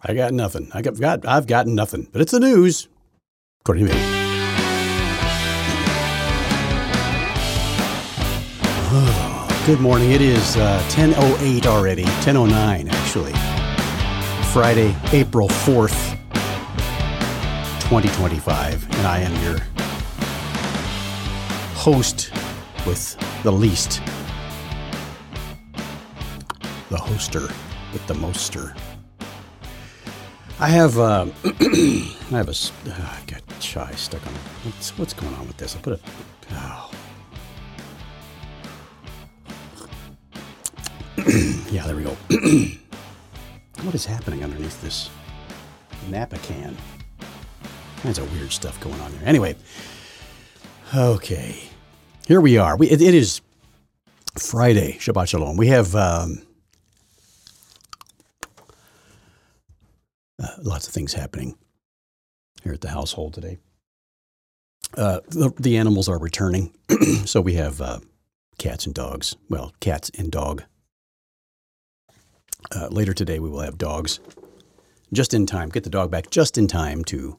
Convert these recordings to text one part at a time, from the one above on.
I got nothing. I've got nothing. But it's the news, according to me. Good morning. It is 10:08 already. 10:09 actually. Friday, April 4th, 2025, and I am your host with the least, the hoster with the moster. I have I got chai stuck on it. What's going on with this? I put it. Yeah, there we go. What is happening underneath this Napa can? Kinds of weird stuff going on there. Anyway, okay, here we are. It is Friday. Shabbat Shalom. We have lots of things happening here at the household today. The animals are returning, so we have cats and dogs. Well, cats and dog. Later today, we will have dogs just in time. Get the dog back just in time to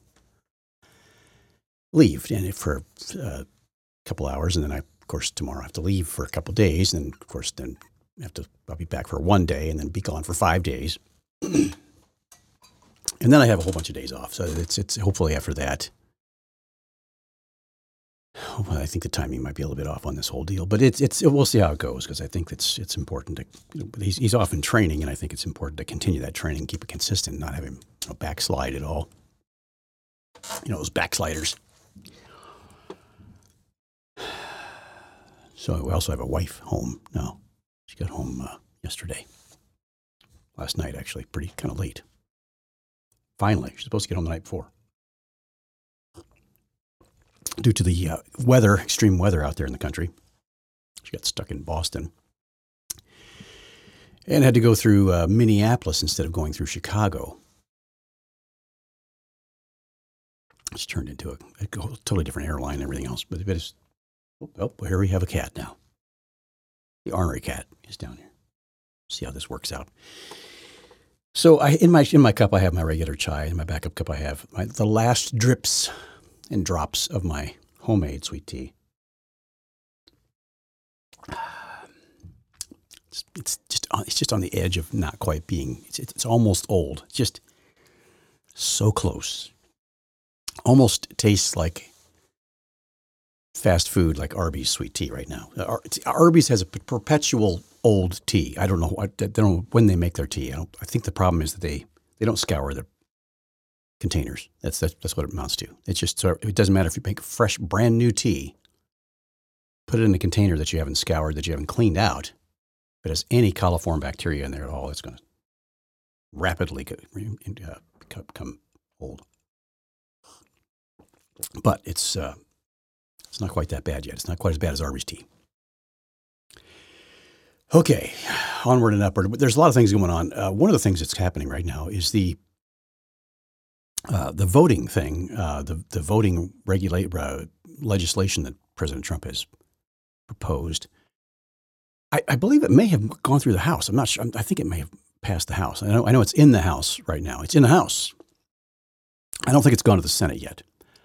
leave, and for a couple hours, and then of course, tomorrow I have to leave for a couple of days, and of course, then I'll be back for one day, and then be gone for 5 days, and then I have a whole bunch of days off. So it's hopefully after that. Well, I think the timing might be a little bit off on this whole deal, but we'll see how it goes, because I think it's important to. He's off in training, and I think it's important to continue that training, keep it consistent, not have him backslide at all. Those backsliders. So we also have a wife home now. She got home yesterday, last night actually, pretty kind of late. Finally, she's supposed to get home the night before. Due to the extreme weather out there in the country. She got stuck in Boston and had to go through Minneapolis instead of going through Chicago. It's turned into a totally different airline and everything else. But it's, here we have a cat now. The ornery cat is down here. See how this works out. So in my cup, I have my regular chai. In my backup cup, I have the last drips and drops of my homemade sweet tea. It's just on the edge of not quite being. It's almost old. It's just so close. Almost tastes like fast food, like Arby's sweet tea right now. Arby's has a perpetual old tea. I don't know when they make their tea. I think the problem is that they don't scour their containers. That's what it amounts to. It's just, so it doesn't matter if you make fresh, brand new tea, put it in a container that you haven't scoured, that you haven't cleaned out. If it has any coliform bacteria in there at all, it's going to rapidly become old. But it's not quite that bad yet. It's not quite as bad as Arby's tea. Okay, onward and upward. But there's a lot of things going on. One of the things that's happening right now is the voting thing, the voting legislation that President Trump has proposed. I believe it may have gone through the House. I'm not sure. I think it may have passed the House. I know it's in the House right now. It's in the House. I don't think it's gone to the Senate yet.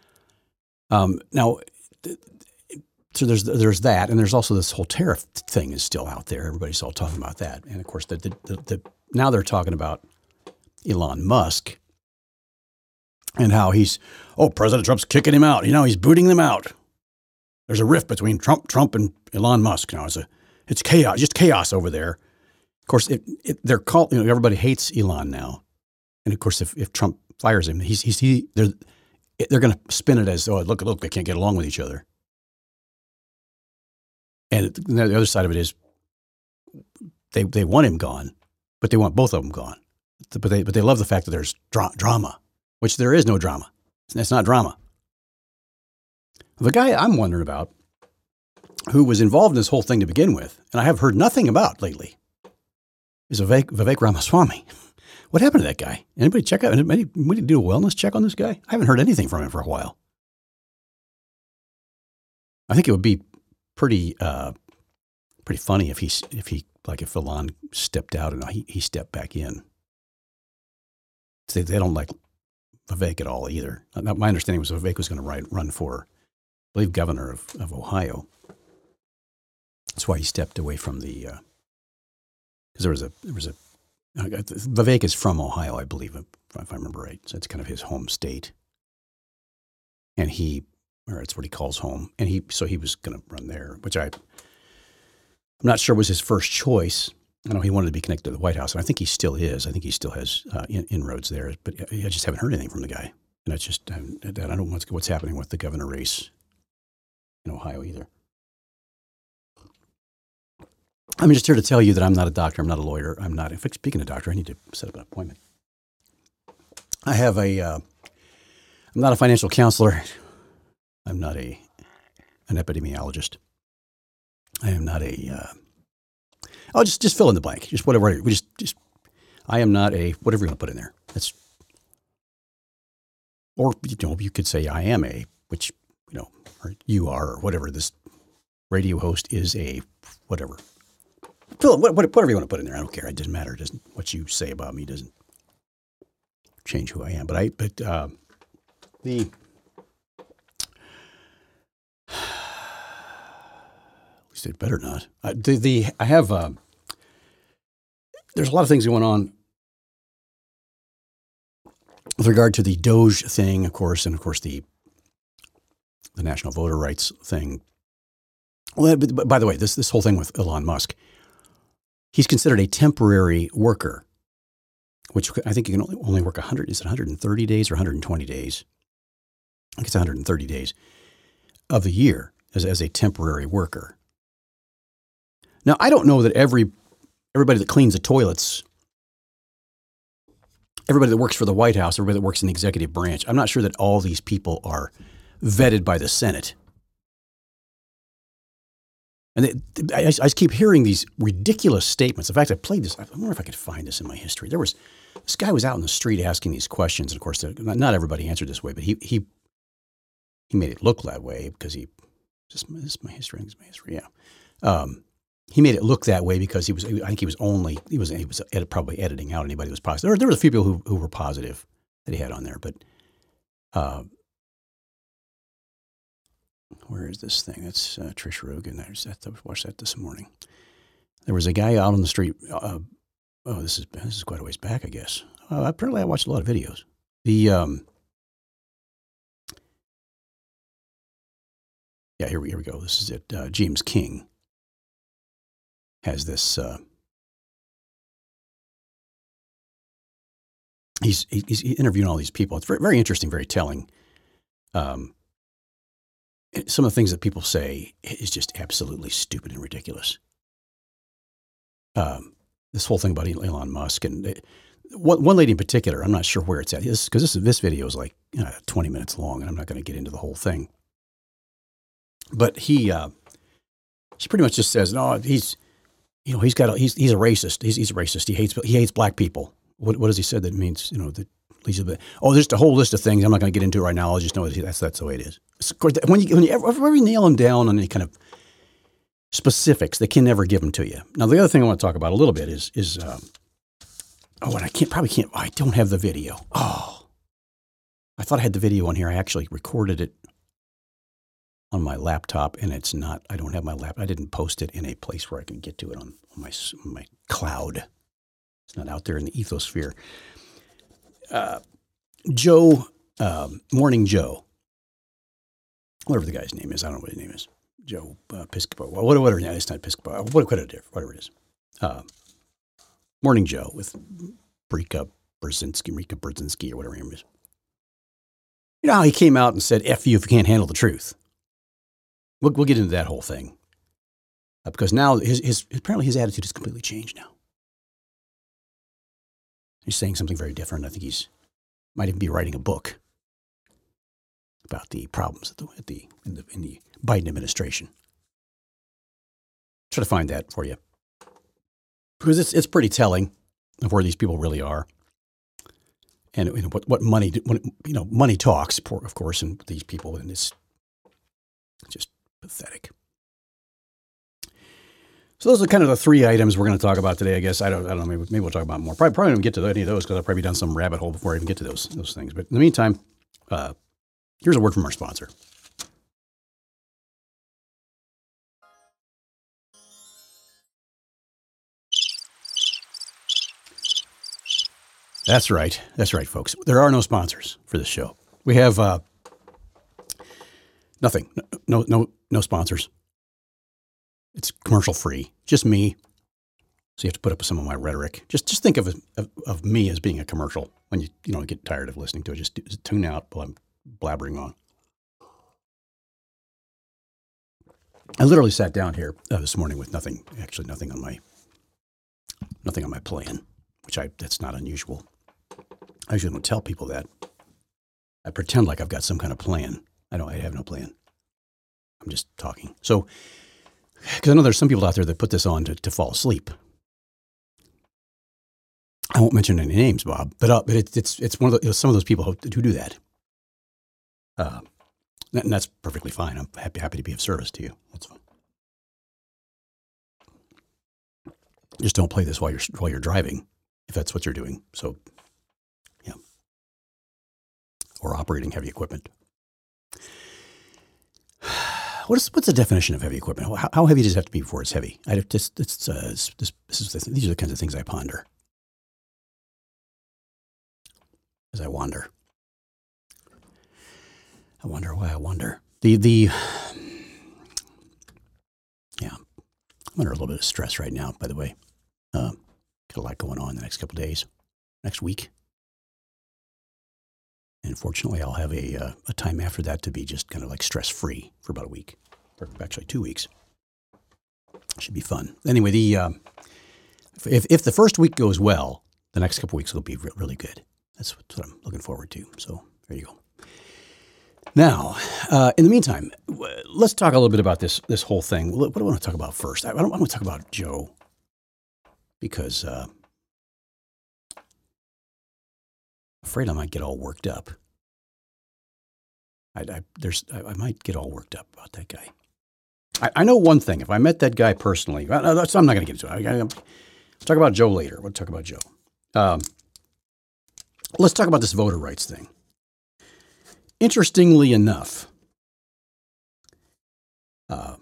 Now, so there's that, and there's also this whole tariff thing is still out there. Everybody's all talking about that, and of course, now they're talking about Elon Musk. And how President Trump's kicking him out. He's booting them out. There's a rift between Trump and Elon Musk. It's chaos, just chaos over there. Of course, they're called. Everybody hates Elon now, and of course, if Trump fires him, they're going to spin it as, look, they can't get along with each other. And the other side of it is, they want him gone, but they want both of them gone. But they love the fact that there's drama. Which there is no drama. It's not drama. The guy I'm wondering about, who was involved in this whole thing to begin with, and I have heard nothing about lately, is Vivek Ramaswamy. What happened to that guy? Anybody check out? Anybody do a wellness check on this guy? I haven't heard anything from him for a while. I think it would be pretty funny if Elon stepped out and he stepped back in. They don't like Vivek at all either. My understanding was Vivek was going to run for, I believe, governor of Ohio. That's why he stepped away from the, because Vivek is from Ohio, I believe, if I remember right. So it's kind of his home state. And or it's what he calls home. And he was going to run there, which I'm not sure was his first choice. I know he wanted to be connected to the White House, and I think he still is. I think he still has inroads there, but I just haven't heard anything from the guy. And that's just, I don't know what's happening with the governor race in Ohio either. I'm just here to tell you that I'm not a doctor. I'm not a lawyer. In fact, speaking of doctor, I need to set up an appointment. I'm not a financial counselor. I'm not an epidemiologist. I am not just fill in the blank. Just whatever. I am not whatever you want to put in there. Or you could say I am which, or you are, or whatever. This radio host is whatever. Whatever you want to put in there. I don't care. It doesn't matter. It doesn't, what you say about me doesn't change who I am. At least it better not. I have, there's a lot of things going on with regard to the Doge thing, of course, and of course the national voter rights thing. Well, by the way, this whole thing with Elon Musk, he's considered a temporary worker, which I think you can only work 130 days or 120 days? I think it's 130 days of the year as a temporary worker. Now, I don't know that everybody that cleans the toilets, everybody that works for the White House, everybody that works in the executive branch, I'm not sure that all these people are vetted by the Senate. And I just keep hearing these ridiculous statements. In fact, I played this. I wonder if I could find this in my history. This guy was out in the street asking these questions. And of course, not everybody answered this way, but he made it look that way because this is my history. I think it's my history. Yeah. He made it look that way because I think he was probably editing out anybody who was positive. There were a few people who were positive that he had on there, but where is this thing? That's Trish Rogan. I watched that this morning. There was a guy out on the street. This is quite a ways back, I guess. Apparently, I watched a lot of videos. Here we go. This is it. James King has this. He's interviewing all these people. It's very, very interesting, very telling. Some of the things that people say is just absolutely stupid and ridiculous. This whole thing about Elon Musk and one lady in particular, I'm not sure where it's at. Because this video is like 20 minutes long, and I'm not going to get into the whole thing. But she pretty much just says, no, he's a racist. He's a racist. He hates black people. What does he say that means? That leads to there's a whole list of things I'm not going to get into right now. I'll just know that's the way it is. Of course, when you nail them down on any kind of specifics, they can never give them to you. Now, the other thing I want to talk about a little bit is and I don't have the video. Oh, I thought I had the video on here. I actually recorded it on my laptop, and it's not. I don't have my laptop. I didn't post it in a place where I can get to it on my cloud. It's not out there in the ethosphere. Morning Joe, whatever the guy's name is, I don't know what his name is. Joe Piscopo. Whatever. No, it's not Piscopo. Whatever it is. Morning Joe with Rika Brzezinski, or whatever her name is. You know how he came out and said, "F you if you can't handle the truth." We'll get into that whole thing because now apparently his attitude has completely changed now. He's saying something very different. I think might even be writing a book about the problems in the Biden administration. Try to find that for you because it's pretty telling of where these people really are, and what money money talks, of course, and these people, and it's just pathetic. So those are kind of the three items we're going to talk about today. I guess I don't know. Maybe we'll talk about more. Probably don't get to any of those because I've probably done some rabbit hole before I even get to those things. But in the meantime, here's a word from our sponsor. That's right, folks. There are no sponsors for this show. We have nothing. No sponsors. It's commercial free. Just me. So you have to put up with some of my rhetoric. Just think of me as being a commercial when you get tired of listening to it. Just tune out while I'm blabbering on. I literally sat down here this morning with nothing on my plan, that's not unusual. I usually don't tell people that. I pretend like I've got some kind of plan. I have no plan. I'm just talking. So, because I know there's some people out there that put this on to fall asleep. I won't mention any names, Bob, but it's one of some of those people who do that. And that's perfectly fine. I'm happy to be of service to you. That's fine. Just don't play this while you're driving, if that's what you're doing. So, yeah, or operating heavy equipment. What's the definition of heavy equipment? How heavy does it have to be before it's heavy? These are the kinds of things I ponder as I wander. I wonder why I wonder. Yeah, I'm under a little bit of stress right now, by the way. Got a lot going on the next couple of days, next week. And fortunately, I'll have a time after that to be just kind of like stress-free for about a week, or actually 2 weeks. Should be fun. Anyway, if the first week goes well, the next couple of weeks will be really good. That's what I'm looking forward to. So there you go. Now, in the meantime, let's talk a little bit about this whole thing. What do I want to talk about first? I want to talk about Joe because I'm afraid I might get all worked up. I might get all worked up about that guy. I know one thing. If I met that guy personally, I'm not going to get into it. I'll talk about Joe later. We'll talk about Joe. Let's talk about this voter rights thing. Interestingly enough, the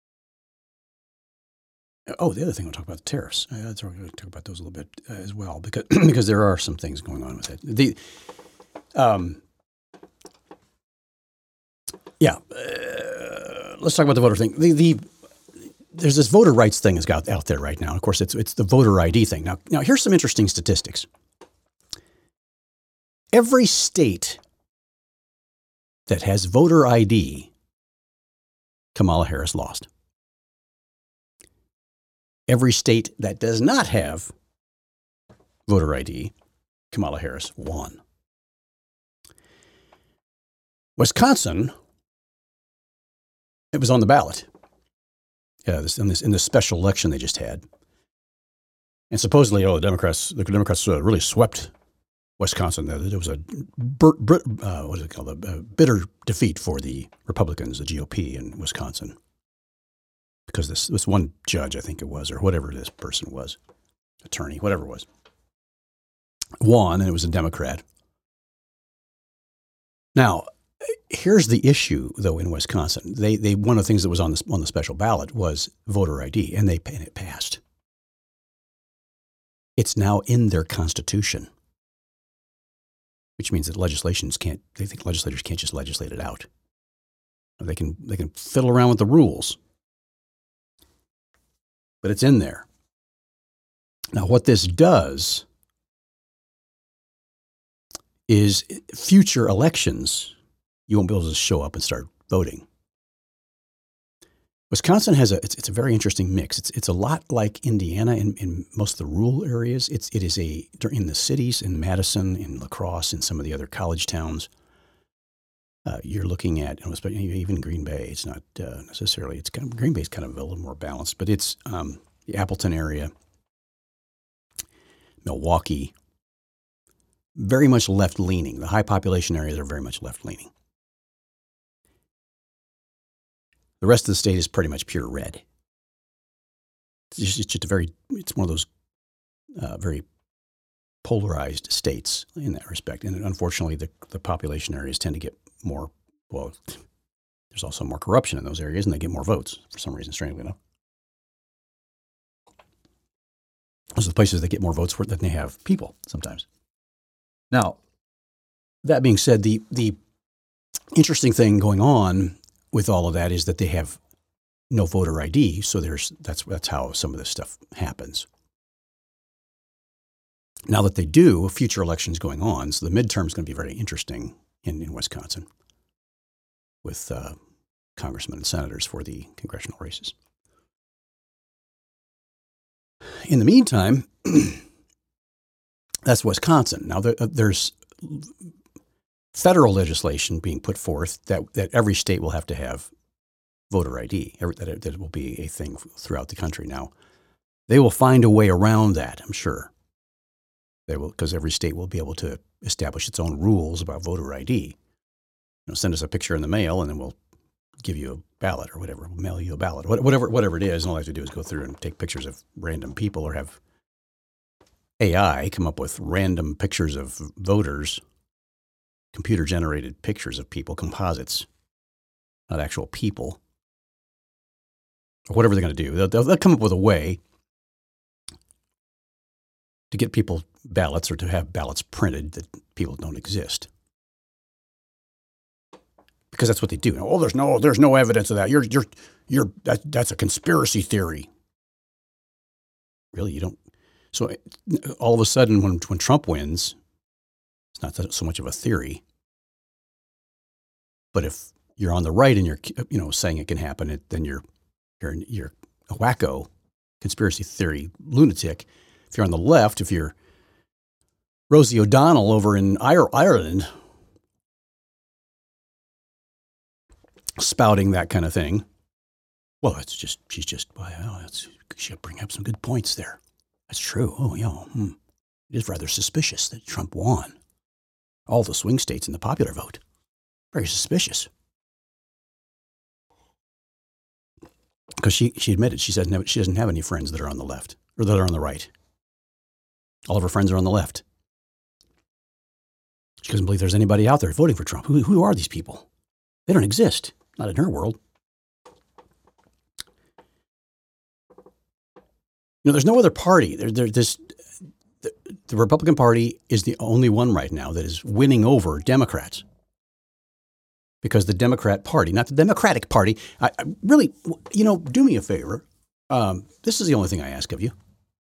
other thing, we'll talk about the tariffs. We're going to talk about those a little bit as well, because there are some things going on with it. Let's talk about the voter thing. There's this voter rights thing that's out there right now. Of course, it's the voter ID thing. Now here's some interesting statistics. Every state that has voter ID, Kamala Harris lost. Every state that does not have voter ID, Kamala Harris won. Wisconsin, it was on the ballot. In this special election they just had, and supposedly, the Democrats really swept Wisconsin. There was a bitter defeat for the Republicans, the GOP in Wisconsin, because this one judge, I think it was, or whatever this person was, attorney, whatever it was, won, and it was a Democrat. Now, here's the issue, though, in Wisconsin. They one of the things that was on the special ballot was voter ID, and it passed. It's now in their constitution, which means that legislators can't just legislate it out. They can fiddle around with the rules, but it's in there. Now, what this does is future elections, you won't be able to show up and start voting. Wisconsin has it's a very interesting mix. It's a lot like Indiana in most of the rural areas. It is in the cities, in Madison, in La Crosse, in some of the other college towns. You're looking at, even Green Bay. It's not necessarily. Green Bay is kind of a little more balanced, but it's the Appleton area, Milwaukee, very much left leaning. The high population areas are very much left leaning. The rest of the state is pretty much pure red. it's one of those very polarized states in that respect. And unfortunately, the population areas tend to get more, well, there's also more corruption in those areas and they get more votes for some reason, strangely enough. Those are the places that get more votes than they have people sometimes. Now, that being said, the interesting thing going on with all of that is that they have no voter ID, so that's how some of this stuff happens. Now that they do, future elections going on, so the midterm is going to be very interesting in Wisconsin with congressmen and senators for the congressional races. In the meantime, that's Wisconsin. Now, there's federal legislation being put forth that every state will have to have voter ID, that will be a thing throughout the country. Now, they will find a way around that, I'm sure. They will, because every state will be able to establish its own rules about voter ID. Send us a picture in the mail, and then we'll give you a ballot or whatever. We'll mail you a ballot, whatever it is. And all I have to do is go through and take pictures of random people, or have AI come up with random pictures of voters, computer-generated pictures of people, composites, not actual people, or whatever they're going to do. They'll come up with a way to get people ballots, or to have ballots printed that people don't exist. Because that's what they do. Oh, there's no evidence of that. That's a conspiracy theory. Really, you don't. So all of a sudden, when Trump wins, it's not so much of a theory. But if you're on the right and you're saying it can happen, then you're a wacko, conspiracy theory lunatic. If you're on the left, if you're Rosie O'Donnell over in Ireland, spouting that kind of thing, well, she'll bring up some good points there. That's true. Oh, yeah. It is rather suspicious that Trump won all the swing states in the popular vote. Very suspicious. Because she admitted, she said she doesn't have any friends that are on the left, or that are on the right. All of her friends are on the left. She doesn't believe there's anybody out there voting for Trump. Who are these people? They don't exist. Not in her world. There's no other party. The Republican Party is the only one right now that is winning over Democrats. Because the Democrat Party, not the Democratic Party, I really, do me a favor. This is the only thing I ask of you.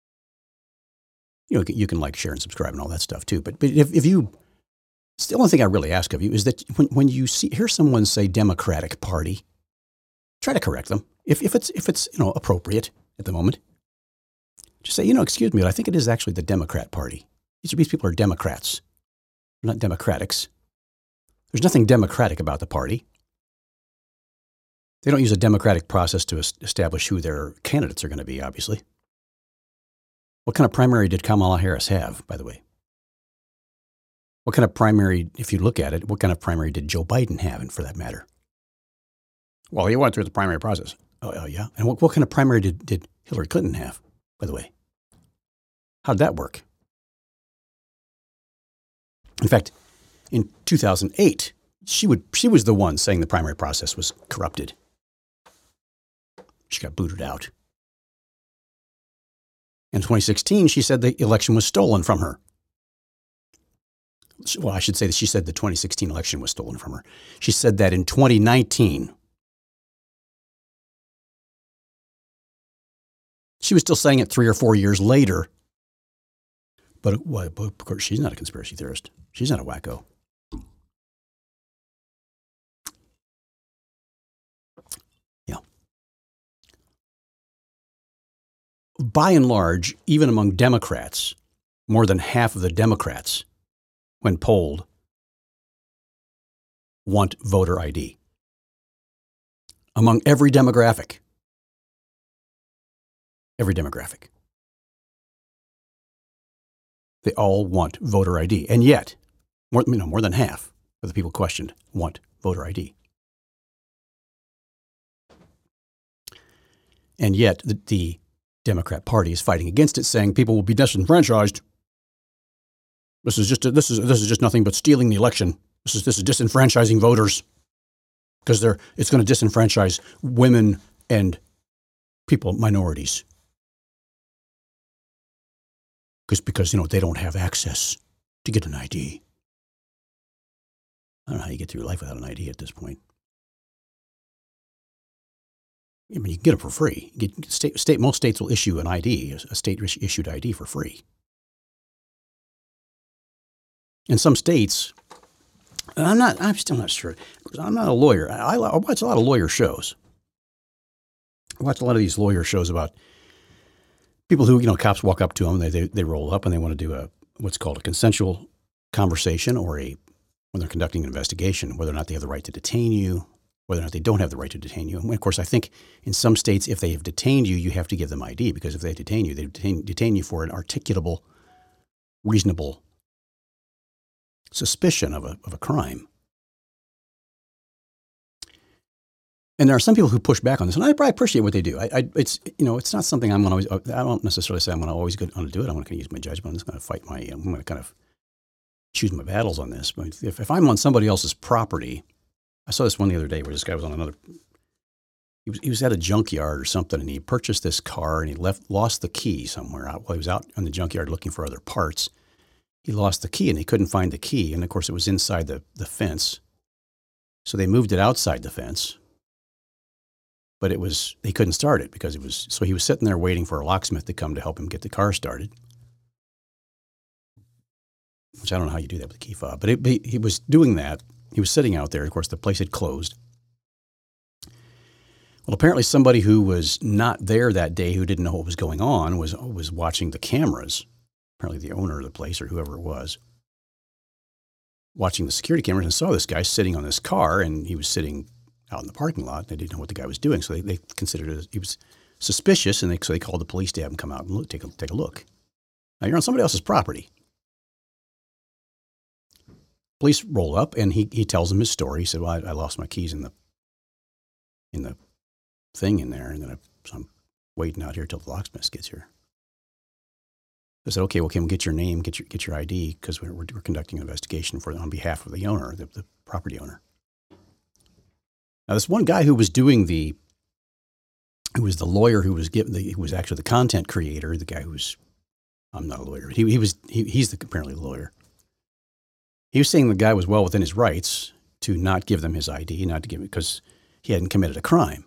You can like, share, and subscribe and all that stuff too. But if you, it's the only thing I really ask of you is that when you hear someone say Democratic Party, try to correct them if it's appropriate at the moment. Just say, excuse me, but I think it is actually the Democrat Party. These people are Democrats. They're not Democratics. There's nothing democratic about the party. They don't use a democratic process to establish who their candidates are going to be, obviously. What kind of primary did Kamala Harris have, by the way? What kind of primary, if you look at it, what kind of primary did Joe Biden have, and for that matter? Well, he went through the primary process. Oh yeah? And what kind of primary did Hillary Clinton have, by the way? How did that work? In fact, in 2008, she was the one saying the primary process was corrupted. She got booted out. In 2016, she said the election was stolen from her. Well, I should say that she said the 2016 election was stolen from her. She said that in 2019. She was still saying it 3 or 4 years later. But of course, she's not a conspiracy theorist. She's not a wacko. Yeah. By and large, even among Democrats, more than half of the Democrats, when polled, want voter ID. Among every demographic. Every demographic. They all want voter ID. And yet, more than half of the people questioned want voter ID. And yet, the Democrat Party is fighting against it, saying people will be disenfranchised. This is just nothing but stealing the election. This is disenfranchising voters because it's going to disenfranchise women and minorities. Because they don't have access to get an ID. I don't know how you get through life without an ID at this point. I mean, you can get them for free. Most states will issue an ID, a state-issued ID for free. In some states, and I'm still not sure, because I'm not a lawyer. I watch a lot of lawyer shows. I watch a lot of these lawyer shows about people who, cops walk up to them, they roll up and they want to do what's called a consensual conversation or when they're conducting an investigation, whether or not they have the right to detain you, whether or not they don't have the right to detain you. And of course, I think in some states, if they have detained you, you have to give them ID, because if they detain you, they detain you for an articulable, reasonable suspicion of a crime. And there are some people who push back on this, and I appreciate what they do. It's not something I'm going to always. I don't necessarily say I'm going to always go on to do it. I'm going to use my judgment. I'm just going to fight I'm going to kind of choose my battles on this. But if I'm on somebody else's property, I saw this one the other day where this guy was on another. He was at a junkyard or something, and he purchased this car, and he lost the key somewhere out while he was out in the junkyard looking for other parts. He lost the key, and he couldn't find the key, and of course it was inside the fence. So they moved it outside the fence. But they couldn't start it because so he was sitting there waiting for a locksmith to come to help him get the car started. Which I don't know how you do that with a key fob, but he was doing that. He was sitting out there. Of course, the place had closed. Well, apparently somebody who was not there that day, who didn't know what was going on, was watching the cameras. Apparently the owner of the place or whoever it was, watching the security cameras and saw this guy sitting on this car, and he was sitting out in the parking lot. They didn't know what the guy was doing, so they considered he was suspicious, and so they called the police to have him come out and take a look. Now you're on somebody else's property. Police roll up, and he tells them his story. He said, "Well, I lost my keys in the thing in there, and then so I'm waiting out here till the locksmith gets here." I said, "Okay, well, can we get your name, get your ID, because we're conducting an investigation on behalf of the owner, the property owner." Now, this one guy who was the lawyer who was actually the content creator, the guy I'm not a lawyer, he's apparently the lawyer. He was saying the guy was well within his rights to not give them his ID, not to give it because he hadn't committed a crime.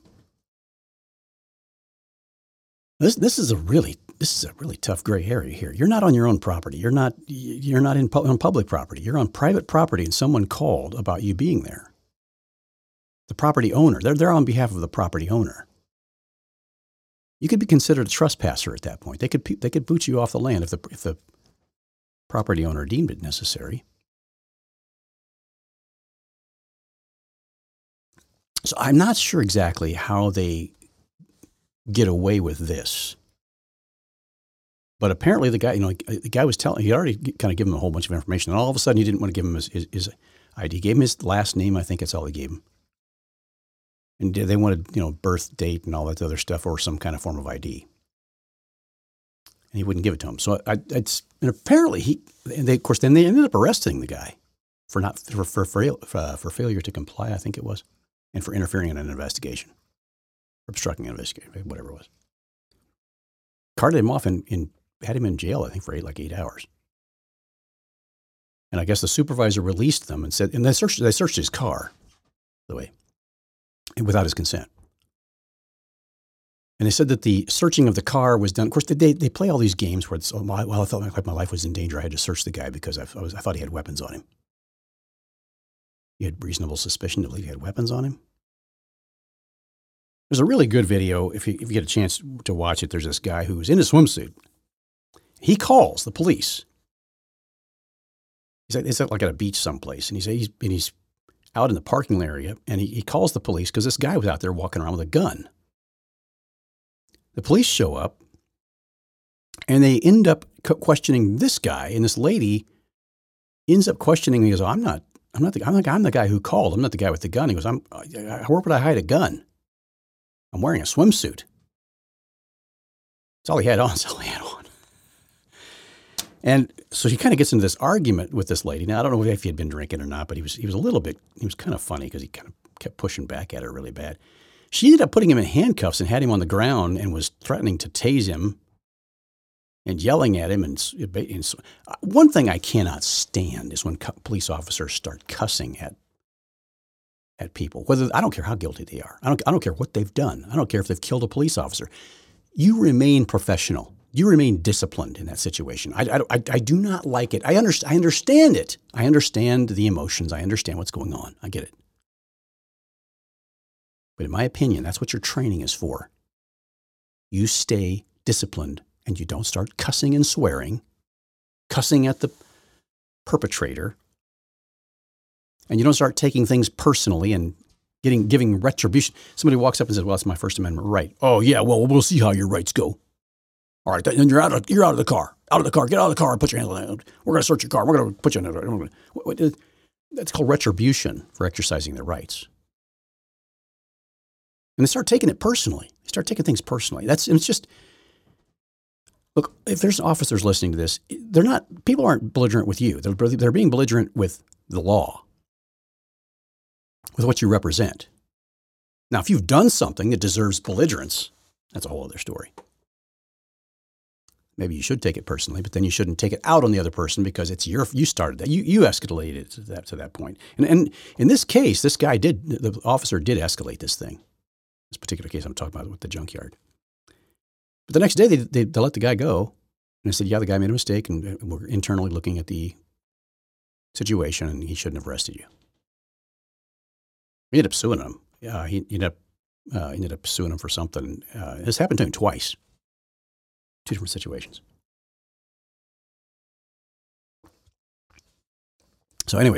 This is a really tough gray area here. You're not on your own property. You're not on public property. You're on private property, and someone called about you being there. The property owner, they're on behalf of the property owner. You could be considered a trespasser at that point. They could boot you off the land if the property owner deemed it necessary. So I'm not sure exactly how they get away with this. But apparently the guy was telling, he already kind of given him a whole bunch of information, and all of a sudden he didn't want to give him his ID. He gave him his last name. I think that's all he gave him. And they wanted, birth date and all that other stuff, or some kind of form of ID. And he wouldn't give it to him. So and apparently then they ended up arresting the guy for failure to comply, I think it was, and for interfering in an investigation, or obstructing an investigation, whatever it was. Carted him off and had him in jail, I think, for 8 hours. And I guess the supervisor released them and said, and they searched his car, by the way, without his consent. And they said that the searching of the car was done. Of course, they play all these games where I felt like my life was in danger. I had to search the guy because I thought he had weapons on him. You had reasonable suspicion to believe he had weapons on him. There's a really good video, if you get a chance to watch it. There's this guy who's in a swimsuit. He calls the police. He's at a beach someplace, and he's out in the parking area, and he calls the police because this guy was out there walking around with a gun. The police show up, and they end up questioning this guy, and this lady ends up questioning me. He goes, I'm the guy who called. I'm not the guy with the gun. He goes, where would I hide a gun? I'm wearing a swimsuit. That's all he had on. That's all he had on. And so he kind of gets into this argument with this lady. Now, I don't know if he had been drinking or not, but he was a little bit, he was kind of funny because he kind of kept pushing back at her really bad. She ended up putting him in handcuffs and had him on the ground and was threatening to tase him and yelling at him. And one thing I cannot stand is when police officers start cussing at people. I don't care how guilty they are. I don't care what they've done. I don't care if they've killed a police officer. You remain professional. You remain disciplined in that situation. I do not like it. I understand it. I understand the emotions. I understand what's going on. I get it. But in my opinion, that's what your training is for. You stay disciplined and you don't start cussing and swearing, cussing at the perpetrator, and you don't start taking things personally and giving retribution. Somebody walks up and says, well, that's my First Amendment right. Oh, yeah, well, we'll see how your rights go. All right, then you're out of the car. Out of the car. Get out of the car and put your hands on it. We're going to search your car. We're going to put you in it. That's called retribution for exercising their rights. And they start taking it personally. They start taking things personally. It's just, look, if there's officers listening to this, people aren't belligerent with you. They're being belligerent with the law, with what you represent. Now, if you've done something that deserves belligerence, that's a whole other story. Maybe you should take it personally, but then you shouldn't take it out on the other person because you started that. You escalated it to that point. And in this case, the officer did escalate this thing. This particular case I'm talking about with the junkyard. But the next day, they let the guy go. And they said, yeah, the guy made a mistake, and we're internally looking at the situation, and he shouldn't have arrested you. We ended up suing him. He ended up suing him for something. This happened to him twice. Two different situations. So anyway,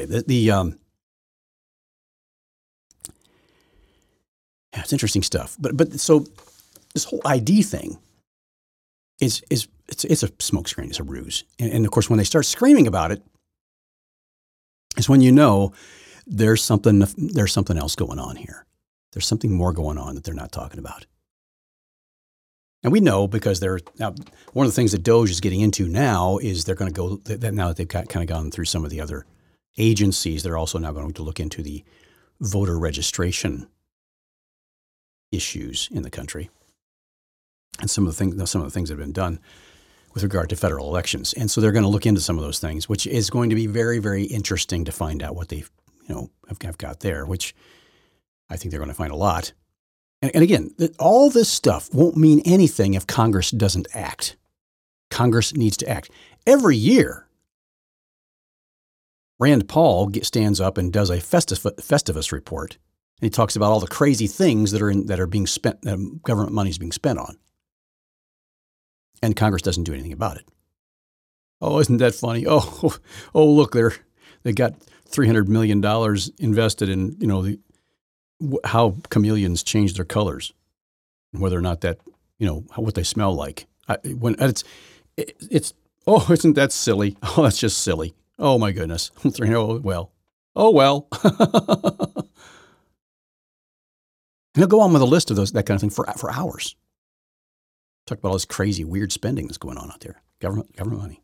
it's interesting stuff. But so this whole ID thing it's a smokescreen. It's a ruse. And of course, when they start screaming about it, is when you know there's something else going on here. There's something more going on that they're not talking about. And we know because now one of the things that DOJ is getting into now is they're going to go, now that they've kind of gone through some of the other agencies, they're also now going to look into the voter registration issues in the country and some of the things that have been done with regard to federal elections. And so they're going to look into some of those things, which is going to be very, very interesting to find out what they have got there, which I think they're going to find a lot. And again, all this stuff won't mean anything if Congress doesn't act. Congress needs to act. Every year, Rand Paul stands up and does a Festivus report, and he talks about all the crazy things that are being spent, government money is being spent on, and Congress doesn't do anything about it. Oh, isn't that funny? Oh, look, they got $300 million invested in how chameleons change their colors, and whether or not that what they smell like. Isn't that silly? Oh, that's just silly. Oh my goodness. Oh well. And he'll go on with a list of that kind of thing for hours. Talk about all this crazy, weird spending that's going on out there. Government money.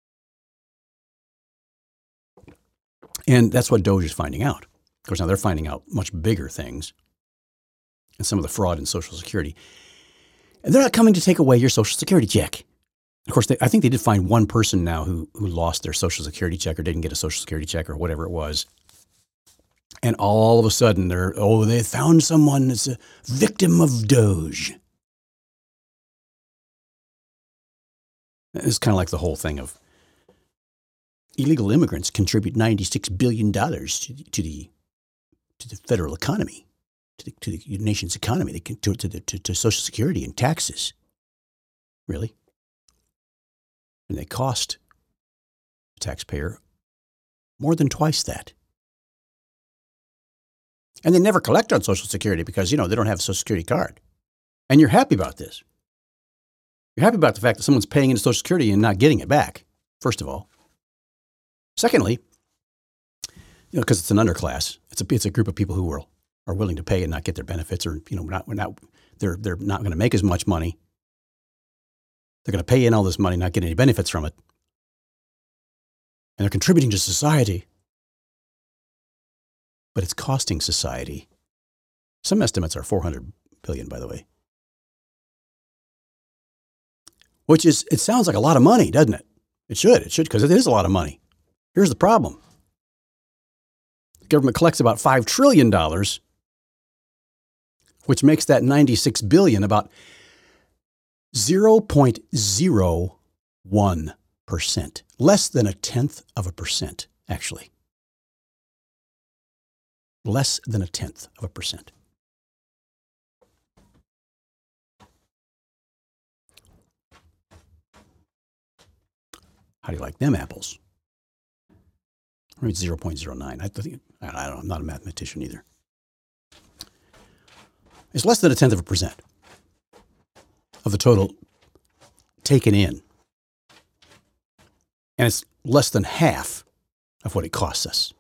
And that's what DOJ is finding out. Of course, now they're finding out much bigger things and some of the fraud in Social Security. And they're not coming to take away your Social Security check. Of course, I think they did find one person now who lost their Social Security check or didn't get a Social Security check or whatever it was. And all of a sudden, they found someone that's a victim of DOJ. It's kind of like the whole thing of illegal immigrants contribute $96 billion to the federal economy, to the nation's economy, to Social Security and taxes. Really? And they cost the taxpayer more than twice that. And they never collect on Social Security because, they don't have a Social Security card. And you're happy about this. You're happy about the fact that someone's paying into Social Security and not getting it back, first of all. Secondly, because it's an underclass, it's a group of people who are willing to pay and not get their benefits, or they're not going to make as much money They're going to pay in all this money, not get any benefits from it. And they're contributing to society. But it's costing society. Some estimates are $400 billion, by the way. Which is, it sounds like a lot of money, doesn't it? It should, because it is a lot of money. Here's the problem. The government collects about $5 trillion, which makes that $96 billion about 0.01%. Less than 0.1%, actually. Less than 0.1%. How do you like them apples? Maybe it's 0.09. I don't know. I'm not a mathematician either. It's less than 0.1% of the total taken in. And it's less than half of what it costs us.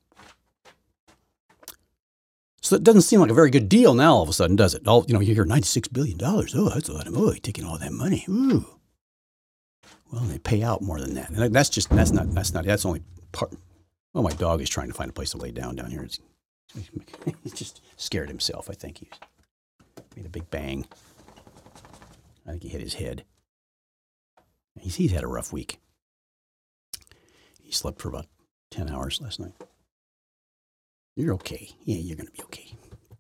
So it doesn't seem like a very good deal now all of a sudden, does it? You hear $96 billion. Oh, that's a lot of money. Taking all that money. Ooh. Well, they pay out more than that. And that's only part. Oh, my dog is trying to find a place to lay down here. He's just scared himself, I think. He's made a big bang. I think he hit his head. He's had a rough week. He slept for about 10 hours last night. You're okay. Yeah, you're going to be okay.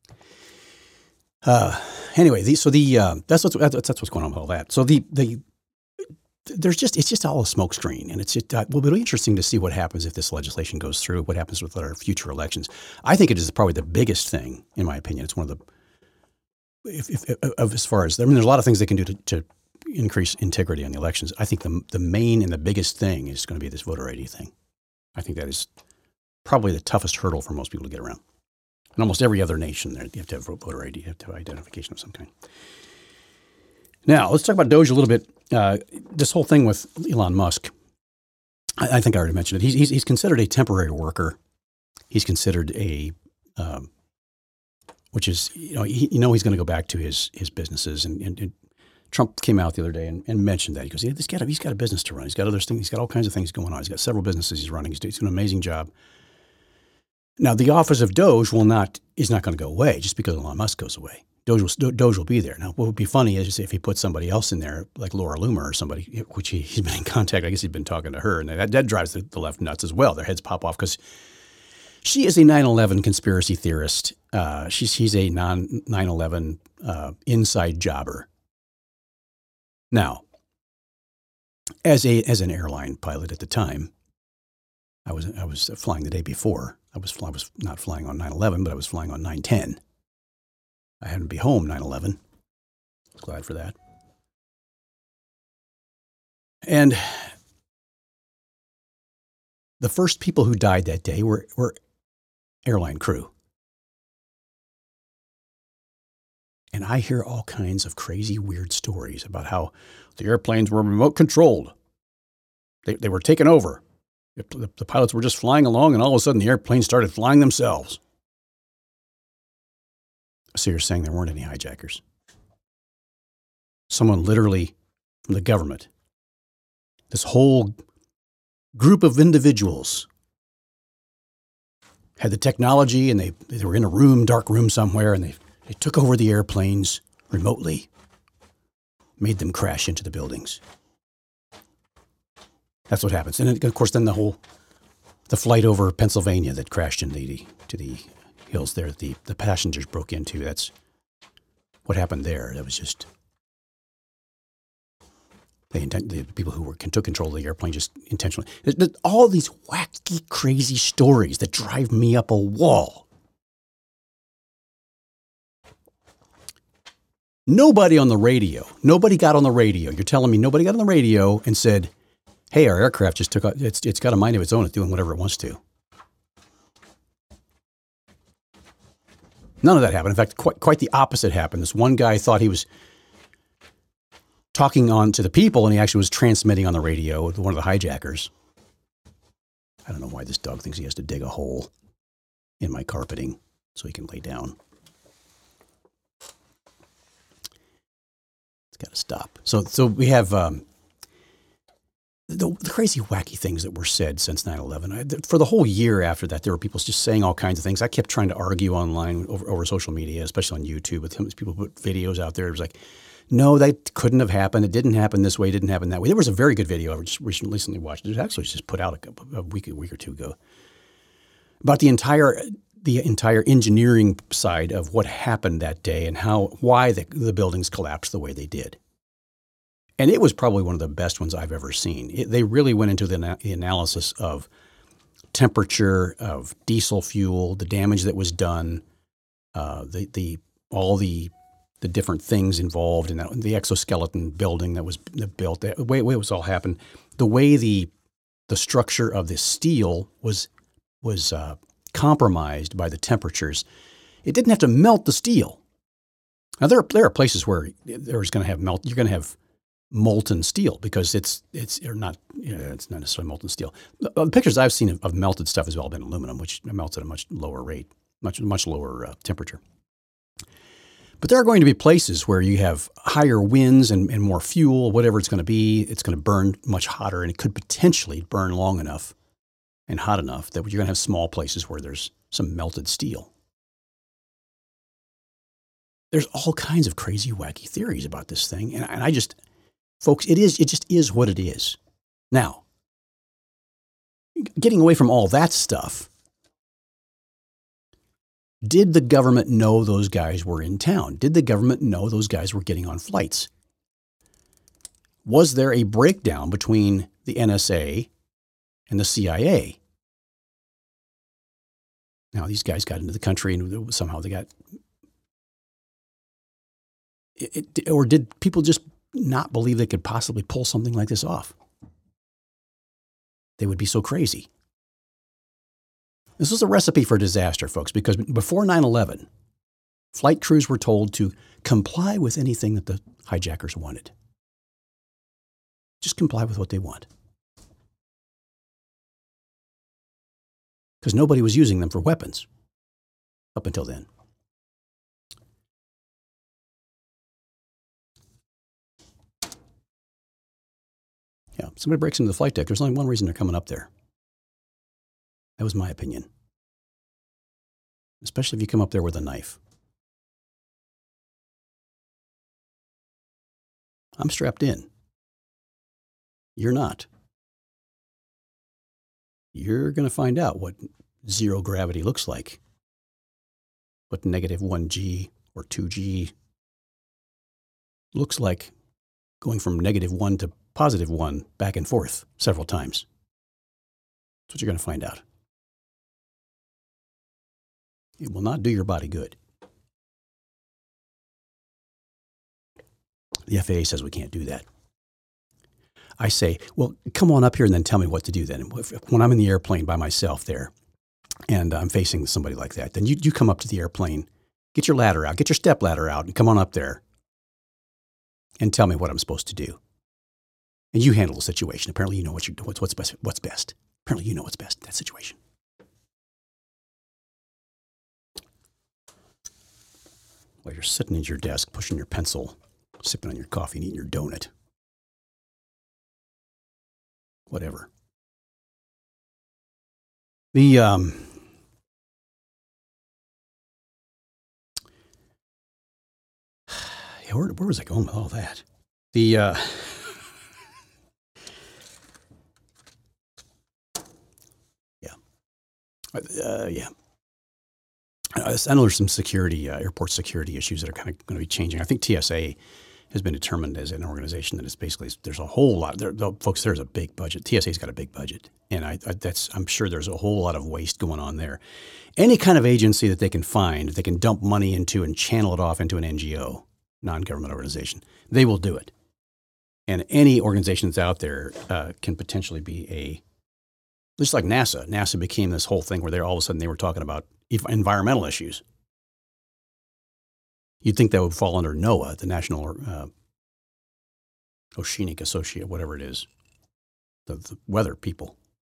Anyway, that's what's going on with all that. So it's just all a smokescreen, and it'll be interesting to see what happens if this legislation goes through. What happens with our future elections? I think it is probably the biggest thing, in my opinion. It's one of the, as far as there's a lot of things they can do to increase integrity on the elections. I think the main and the biggest thing is going to be this voter ID thing. I think that is probably the toughest hurdle for most people to get around. In almost every other nation, you have to have voter ID. You have to have identification of some kind. Now, let's talk about Doge a little bit. This whole thing with Elon Musk, I think I already mentioned it. He's considered a temporary worker. He's considered which is, he's going to go back to his businesses. And Trump came out the other day and mentioned that. He goes, he's got a business to run. He's got other things. He's got all kinds of things going on. He's got several businesses he's running. He's doing an amazing job. Now, the office of Doge is not going to go away just because Elon Musk goes away. Doge will be there. Now, what would be funny is if he put somebody else in there, like Laura Loomer or somebody, which he's been in contact. I guess he's been talking to her, and that drives the left nuts as well. Their heads pop off because she is a 9/11 conspiracy theorist. She's a non-9/11 inside jobber. Now, as an airline pilot at the time, I was flying the day before. I was not flying on 9/11, but I was flying on 9/10. I happened to be home 9/11. Glad for that. And the first people who died that day were airline crew. And I hear all kinds of crazy, weird stories about how the airplanes were remote controlled. They were taken over. The pilots were just flying along, and all of a sudden the airplanes started flying themselves. So you're saying there weren't any hijackers? Someone literally from the government, this whole group of individuals had the technology, and they were in a dark room somewhere, and they took over the airplanes remotely, made them crash into the buildings. That's what happens. And of course, then the flight over Pennsylvania that crashed into the hills there, the passengers broke into. That's what happened there. That was just the people who took control of the airplane just intentionally. All these wacky, crazy stories that drive me up a wall. Nobody got on the radio. You're telling me nobody got on the radio and said, hey, our aircraft just took off. It's got a mind of its own. It's doing whatever it wants to. None of that happened. In fact, quite the opposite happened. This one guy thought he was talking on to the people, and he actually was transmitting on the radio with one of the hijackers. I don't know why this dog thinks he has to dig a hole in my carpeting so he can lay down. It's got to stop. So we have the crazy, wacky things that were said since 9/11. For the whole year after that, there were people just saying all kinds of things. I kept trying to argue online over social media, especially on YouTube, with people put videos out there. It was like, no, that couldn't have happened. It didn't happen this way. It didn't happen that way. There was a very good video I just recently watched. It was actually just put out a week or two ago about the entire engineering side of what happened that day and why the buildings collapsed the way they did. And it was probably one of the best ones I've ever seen. They really went into the analysis of temperature, of diesel fuel, the damage that was done, all the different things involved in that, the exoskeleton building that was built, the way it was all happened, the way the structure of the steel was compromised by the temperatures. It didn't have to melt the steel. Now there are places where there's going to have you're going to have molten steel because it's not necessarily molten steel. The pictures I've seen of melted stuff has all been aluminum, which melts at a much lower rate, much lower temperature. But there are going to be places where you have higher winds and more fuel, whatever it's going to be. It's going to burn much hotter, and it could potentially burn long enough and hot enough that you're going to have small places where there's some melted steel. There's all kinds of crazy, wacky theories about this thing, and I just, folks, it just is what it is. Now, getting away from all that stuff, did the government know those guys were in town? Did the government know those guys were getting on flights? Was there a breakdown between the NSA and the CIA? Now, these guys got into the country and somehow they got... or did people just not believe they could possibly pull something like this off? They would be so crazy. This was a recipe for disaster, folks, because before 9/11, flight crews were told to comply with anything that the hijackers wanted. Just comply with what they want. Because nobody was using them for weapons up until then. Yeah, somebody breaks into the flight deck. There's only one reason they're coming up there. That was my opinion. Especially if you come up there with a knife. I'm strapped in. You're not. You're going to find out what zero gravity looks like. What negative 1G or 2G looks like going from negative 1 to positive 1 back and forth several times. That's what you're going to find out. It will not do your body good. The FAA says we can't do that. I say, well, come on up here and then tell me what to do then. When I'm in the airplane by myself there and I'm facing somebody like that, then you come up to the airplane, get your ladder out, get your step ladder out and come on up there and tell me what I'm supposed to do. And you handle the situation. Apparently you know what's best. Apparently you know what's best in that situation. While you're sitting at your desk, pushing your pencil, sipping on your coffee and eating your donut. Whatever. Where was I going with all that? Yeah. I know there's some airport security issues that are kind of going to be changing. I think TSA has been determined as an organization that is basically, there's a whole lot, folks, there's a big budget. TSA's got a big budget. And I'm sure there's a whole lot of waste going on there. Any kind of agency that they can find, they can dump money into and channel it off into an NGO, non-government organization, they will do it. And any organization that's out there can potentially be just like NASA. NASA became this whole thing where all of a sudden they were talking about environmental issues. You'd think that would fall under NOAA, the National Oceanic Associate, whatever it is, the weather people.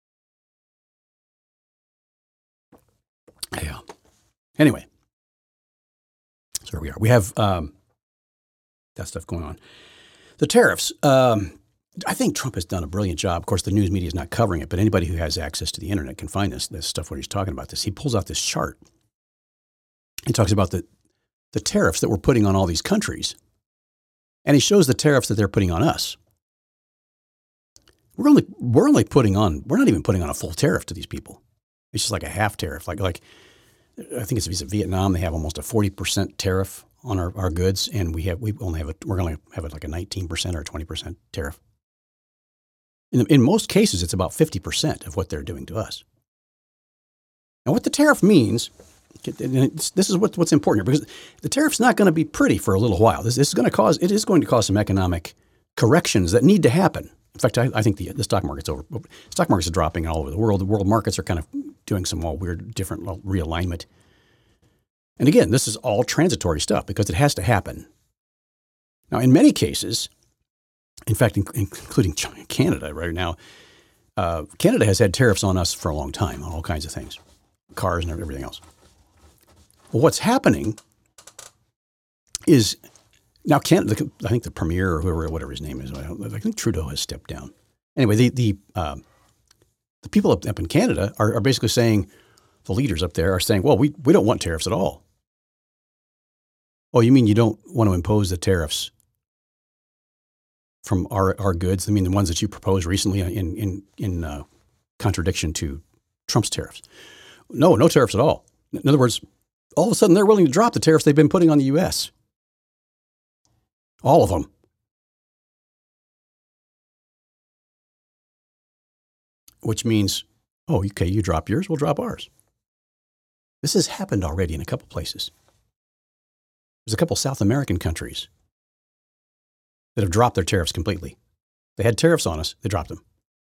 Yeah. Anyway, so here we are. We have that stuff going on. The tariffs. I think Trump has done a brilliant job. Of course, the news media is not covering it, but anybody who has access to the internet can find this stuff where he's talking about this. He pulls out this chart. He talks about the tariffs that we're putting on all these countries, and he shows the tariffs that they're putting on us. We're only putting on, we're not even putting on a full tariff to these people. It's just like a half tariff. Like I think it's Vietnam. They have almost a 40% tariff on our goods, and we're going to have like a 19% or 20% tariff. In most cases, it's about 50% of what they're doing to us. And what the tariff means, this is what's important here, because the tariff's not going to be pretty for a little while. It is going to cause some economic corrections that need to happen. In fact, I think the stock market's over. Stock markets are dropping all over the world. The world markets are kind of doing some weird, different realignment. And again, this is all transitory stuff because it has to happen. Now, in many cases, in fact, including Canada right now, Canada has had tariffs on us for a long time on all kinds of things, cars and everything else. Well, what's happening is now Canada, I think the premier or whoever, whatever his name is, I think Trudeau has stepped down. Anyway, the people up in Canada are basically saying, the leaders up there are saying, well, we don't want tariffs at all. Oh, you mean you don't want to impose the tariffs from our goods? I mean, the ones that you proposed recently in contradiction to Trump's tariffs. No tariffs at all. In other words, all of a sudden they're willing to drop the tariffs they've been putting on the U.S. All of them. Which means, oh, okay, you drop yours, we'll drop ours. This has happened already in a couple places. There's a couple South American countries that have dropped their tariffs completely. They had tariffs on us, they dropped them.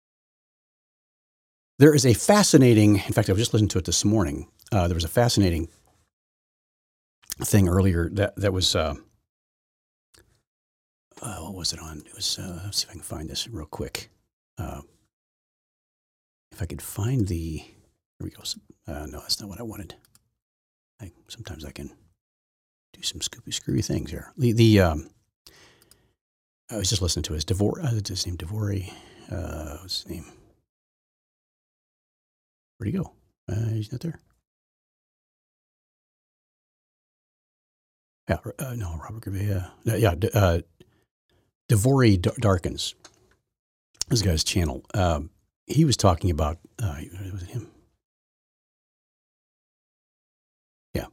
There is a fascinating, in fact, I was just listening to it this morning. There was a fascinating thing earlier that was, what was it on? It was, let's see if I can find this real quick. If I could find here we go. No, that's not what I wanted. Sometimes I can do some screwy things here. I was just listening to his name Dvory. What's his name? Where'd he go? He's not there. Yeah, no, Robert Gouveia. Dvory Darkins. This guy's channel. He was talking about, was it him? Yeah.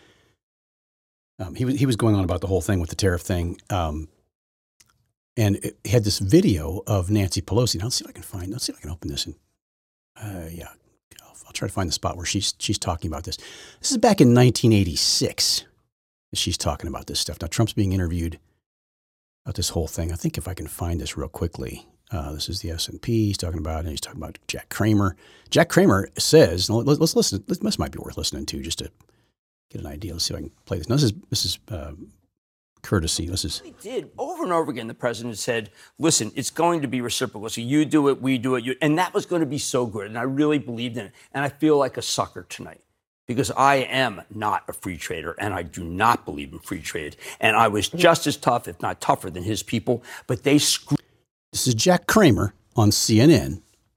He was going on about the whole thing with the tariff thing. And it had this video of Nancy Pelosi. Now, let's see if I can open this. And I'll try to find the spot where she's talking about this. This is back in 1986. She's talking about this stuff. Now, Trump's being interviewed about this whole thing. I think if I can find this real quickly. This is the S&P he's talking about, and he's talking about Jack Cramer. Jack Cramer says, let's listen. This might be worth listening to just to get an idea. Let's see if I can play this. Now, this is courtesy. He did over and over again. The president said, listen, it's going to be reciprocal. So you do it, we do it. And that was going to be so good. And I really believed in it. And I feel like a sucker tonight because I am not a free trader and I do not believe in free trade. And I was just as tough, if not tougher than his people, but they screwed. This is Jack Cramer on CNN.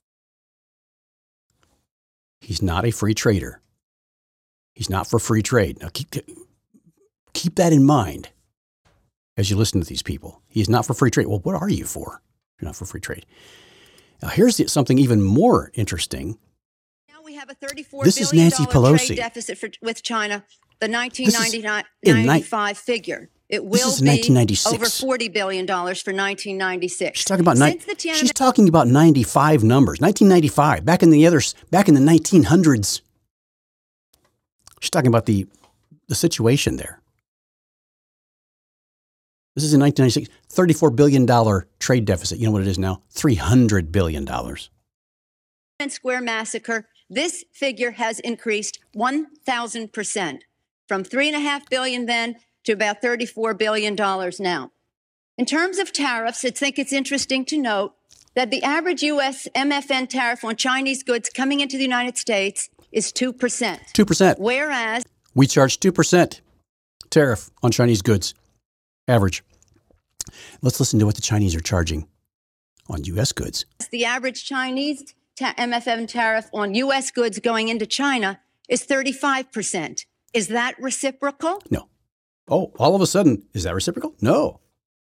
He's not a free trader. He's not for free trade. Now keep that in mind as you listen to these people. He is not for free trade. Well, what are you for? You're not for free trade. Now here's something even more interesting. Now we have a $34 this is billion Nancy Pelosi. Trade deficit with China, the 1995 figure. It will be over $40 billion for 1996. She's talking about 95 numbers. 1995, back in the 1900s. She's talking about the situation there. This is in 1996, $34 billion trade deficit. You know what it is now? $300 billion. Square massacre. This figure has increased 1,000% from $3.5 billion then to about $34 billion now. In terms of tariffs, I think it's interesting to note that the average U.S. MFN tariff on Chinese goods coming into the United States is 2%. 2%. Whereas we charge 2% tariff on Chinese goods, average. Let's listen to what the Chinese are charging on U.S. goods. The average Chinese MFN tariff on U.S. goods going into China is 35%. Is that reciprocal? No. Oh, all of a sudden, is that reciprocal? No.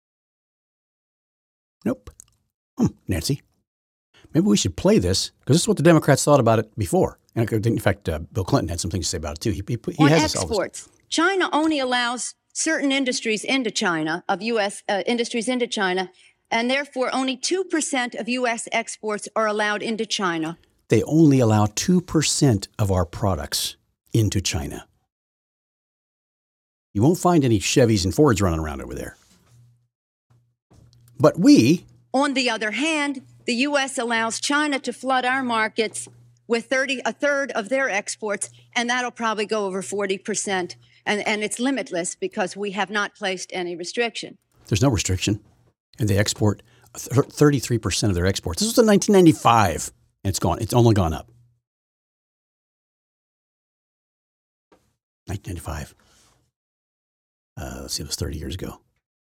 Nope. Nancy, maybe we should play this because this is what the Democrats thought about it before. And in fact, Bill Clinton had some things to say about it too. He on has exports, China only allows certain industries into China, of U.S. Industries into China, and therefore only 2% of U.S. exports are allowed into China. They only allow 2% of our products into China. You won't find any Chevys and Fords running around over there. But we... On the other hand, the U.S. allows China to flood our markets with a third of their exports, and that'll probably go over 40%. And it's limitless because we have not placed any restriction. There's no restriction. And they export 33% of their exports. This was in 1995, and it's gone. It's only gone up. 1995. Let's see, it was 30 years ago.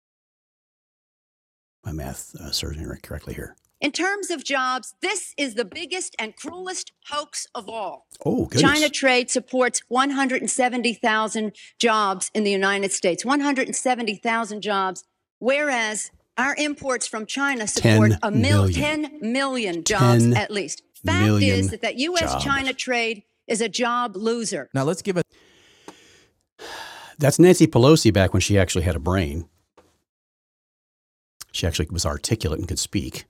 My math serves me correctly here. In terms of jobs, this is the biggest and cruelest hoax of all. Oh, goodness. China trade supports 170,000 jobs in the United States, 170,000 jobs, whereas our imports from China support 10 million jobs at least. Fact is that U.S.-China trade is a job loser. Now let's give it. That's Nancy Pelosi back when she actually had a brain. She actually was articulate and could speak.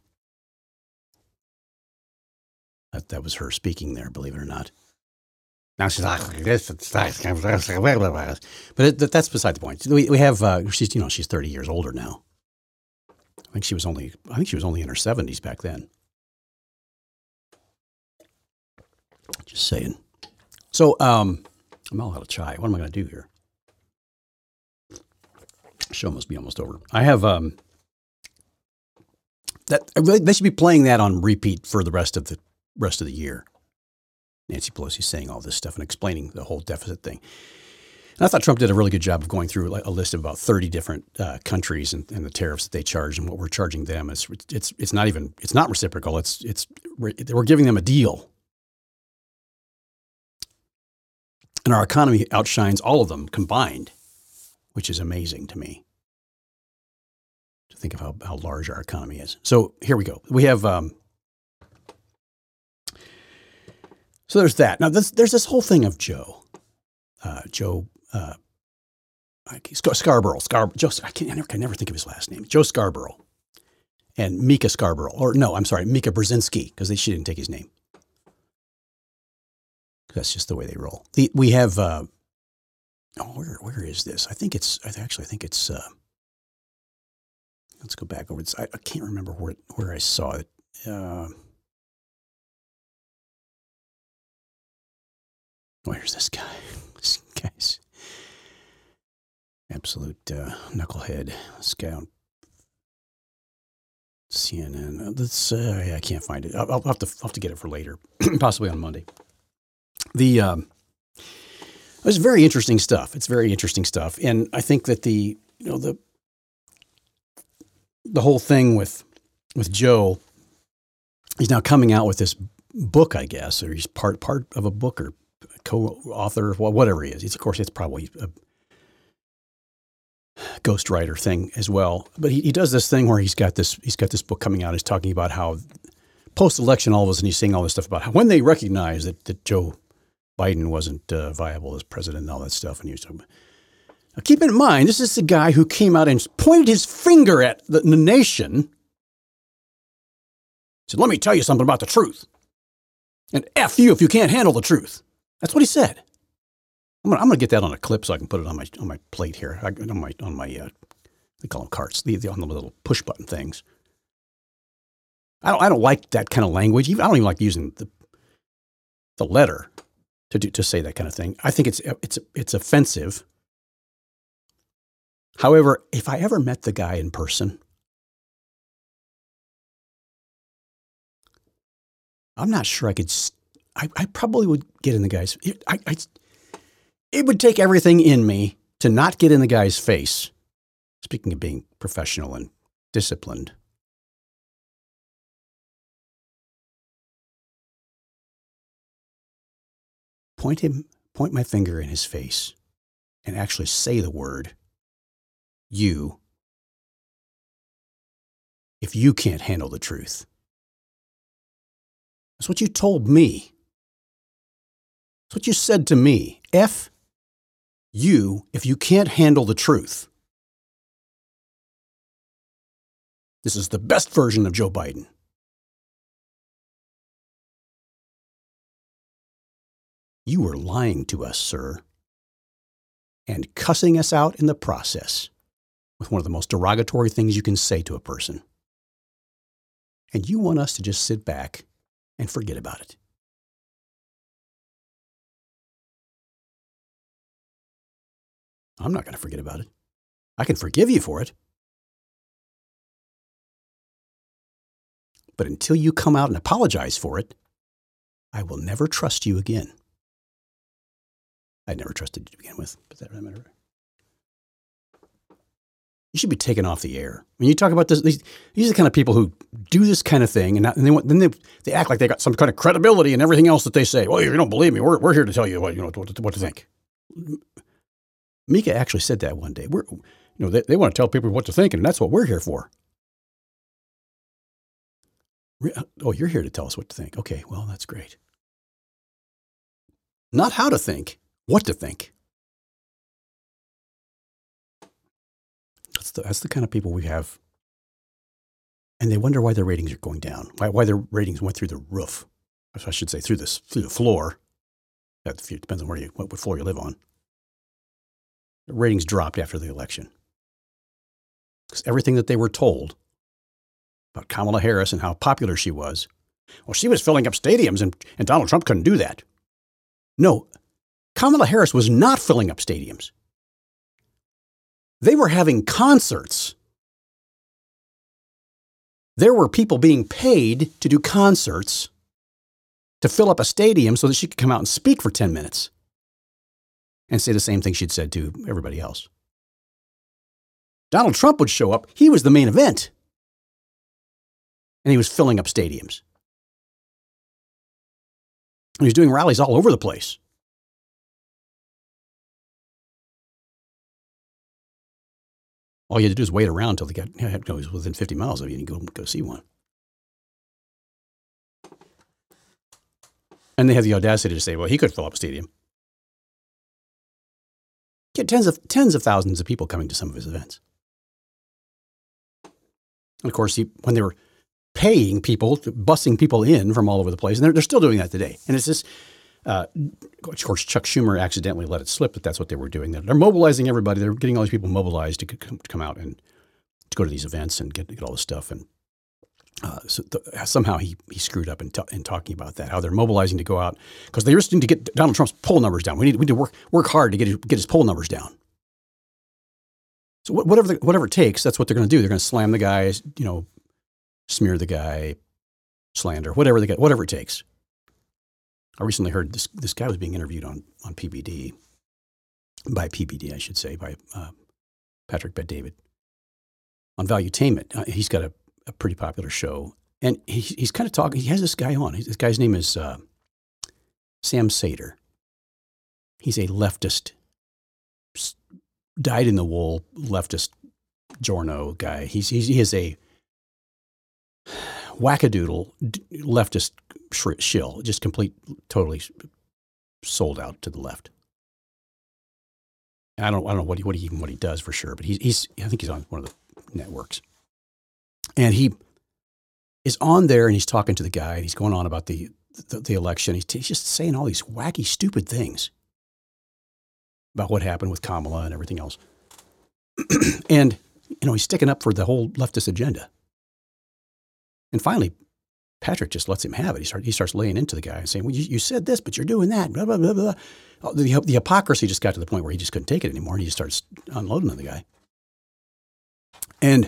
That was her speaking there, believe it or not. Now she's like this, but that's beside the point. We have she's 30 years older now. I think she was only in her 70s back then. Just saying. So I'm all out of chai. What am I going to do here? Show must be almost over. I have they should be playing that on repeat for the rest of the year. Nancy Pelosi saying all this stuff and explaining the whole deficit thing. And I thought Trump did a really good job of going through a list of about 30 different countries and the tariffs that they charge and what we're charging them. It's not reciprocal. We're giving them a deal. And our economy outshines all of them combined, which is amazing to me. To think of how large our economy is. So here we go. We have so there's that. Now there's this whole thing of Joe Scarborough. I can never think of his last name. Joe Scarborough and Mika Scarborough, Mika Brzezinski, because she didn't take his name. That's just the way they roll. We have. Where is this? I think it's. Let's go back over this. I can't remember where I saw it. Where's this guy? This guy's absolute knucklehead. This guy on CNN. I can't find it. I'll have to get it for later, possibly on Monday. It's very interesting stuff. It's very interesting stuff, and I think that the whole thing with Joe, he's now coming out with this book, I guess, or he's part of a book or co-author, whatever he is. It's probably a ghostwriter thing as well. But he does this thing where he's got this book coming out. He's talking about how post-election, all of a sudden he's saying all this stuff about how when they recognize that Joe Biden wasn't viable as president and all that stuff. And he was talking about, now keep in mind, this is the guy who came out and pointed his finger at the nation. Said, let me tell you something about the truth. And F you if you can't handle the truth. That's what he said. I'm gonna get that on a clip so I can put it on my plate here. On my they call them carts, on the little push button things. I don't like that kind of language. I don't even like using the letter to say that kind of thing. I think it's offensive. However, if I ever met the guy in person, I'm not sure I could. I probably would get in the guy's. It would take everything in me to not get in the guy's face. Speaking of being professional and disciplined, point my finger in his face and actually say the word, you, if you can't handle the truth. That's what you told me. That's what you said to me. F you if you can't handle the truth. This is the best version of Joe Biden. You were lying to us, sir, and cussing us out in the process with one of the most derogatory things you can say to a person. And you want us to just sit back and forget about it. I'm not going to forget about it. I can forgive you for it. But until you come out and apologize for it, I will never trust you again. I never trusted you to begin with, but that doesn't matter. You should be taken off the air. When you talk about this, these are the kind of people who do this kind of thing, and then they act like they got some kind of credibility and everything else that they say. Well, you don't believe me. We're here to tell you what to think. Mika actually said that one day. They want to tell people what to think, and that's what we're here for. Oh, you're here to tell us what to think. Okay, well, that's great. Not how to think, what to think. That's the kind of people we have. And they wonder why their ratings are going down, why their ratings went through the roof. I should say through the floor. That depends on what floor you live on. The ratings dropped after the election. Because everything that they were told about Kamala Harris and how popular she was, well, she was filling up stadiums and Donald Trump couldn't do that. No, Kamala Harris was not filling up stadiums. They were having concerts. There were people being paid to do concerts to fill up a stadium so that she could come out and speak for 10 minutes and say the same thing she'd said to everybody else. Donald Trump would show up. He was the main event. And he was filling up stadiums. And he was doing rallies all over the place. All you had to do is wait around until he was within 50 miles of you and go see one. And they have the audacity to say, well, he could fill up a stadium. Get tens of thousands of people coming to some of his events. And of course, when they were paying people, bussing people in from all over the place, and they're still doing that today. And it's just, of course, Chuck Schumer accidentally let it slip that that's what they were doing. They're mobilizing everybody. They're getting all these people mobilized to come out and to go to these events and get all this stuff. And somehow he screwed up in talking about that, how they're mobilizing to go out because they just need to get Donald Trump's poll numbers down. We need to work hard to get his poll numbers down. So whatever it takes, that's what they're going to do. They're going to slam the guy, smear the guy, slander, whatever it takes. I recently heard this guy was being interviewed on PBD, by PBD, I should say, by Patrick Bet-David on Valuetainment. He's got a pretty popular show, and he's kind of talking. He has this guy on. This guy's name is Sam Sater. He's a leftist, dyed-in-the-wool leftist Giorno guy. He is a wackadoodle leftist shill, just totally sold out to the left. I don't know what he does for sure, but I think he's on one of the networks, and he is on there and he's talking to the guy and he's going on about the election. He's just saying all these wacky, stupid things about what happened with Kamala and everything else, and he's sticking up for the whole leftist agenda. And finally, Patrick just lets him have it. He starts laying into the guy and saying, well, you said this, but you're doing that, blah, blah, blah, blah. The hypocrisy just got to the point where he just couldn't take it anymore, and he just starts unloading on the guy. And,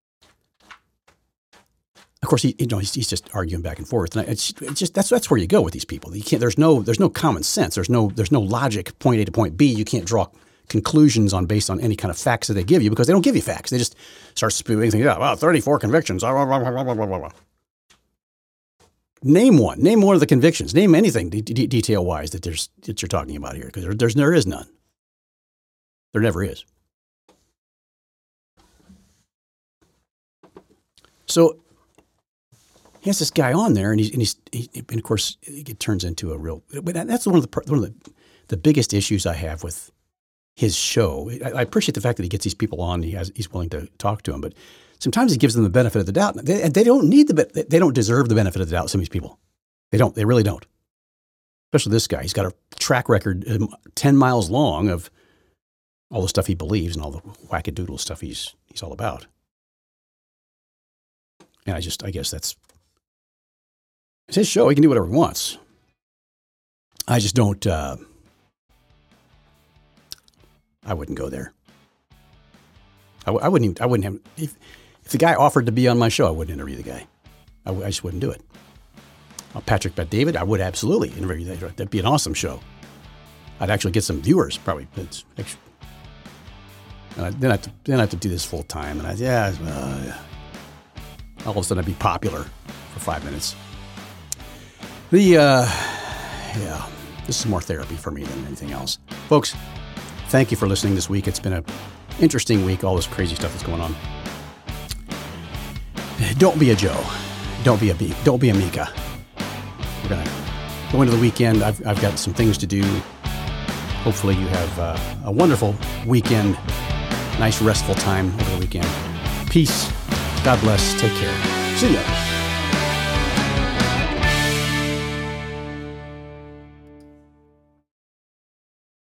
of course, he's just arguing back and forth. And it's just that's where you go with these people. You can't. There's no common sense. There's no logic, point A to point B. You can't draw conclusions based on any kind of facts that they give you because they don't give you facts. They just start spewing things out. Wow, 34 convictions. Blah, blah, blah, blah, blah, blah, blah. Name one. Name one of the convictions. Name anything detail-wise that you're talking about here, because there is none. There never is. So he has this guy on there, and of course it turns into a real. But that's one of the biggest issues I have with his show. I appreciate the fact that he gets these people on. He's willing to talk to them, but sometimes he gives them the benefit of the doubt. They don't need they don't deserve the benefit of the doubt. Some of these people, they don't. They really don't. Especially this guy. He's got a track record 10 miles long of all the stuff he believes and all the wackadoodle stuff he's all about. And I guess that's it's his show. He can do whatever he wants. I just don't. I wouldn't go there. I wouldn't have. If the guy offered to be on my show, I wouldn't interview the guy. I just wouldn't do it. Patrick Bet-David, I would absolutely interview that. That'd be an awesome show. I'd actually get some viewers, probably. Then I have to do this full time, and all of a sudden I'd be popular for 5 minutes. This is more therapy for me than anything else, folks. Thank you for listening this week. It's been an interesting week. All this crazy stuff that's going on. Don't be a Joe. Don't be a Mika. We're gonna go into the weekend. I've got some things to do. Hopefully you have a wonderful weekend. Nice restful time over the weekend. Peace. God bless. Take care. See ya.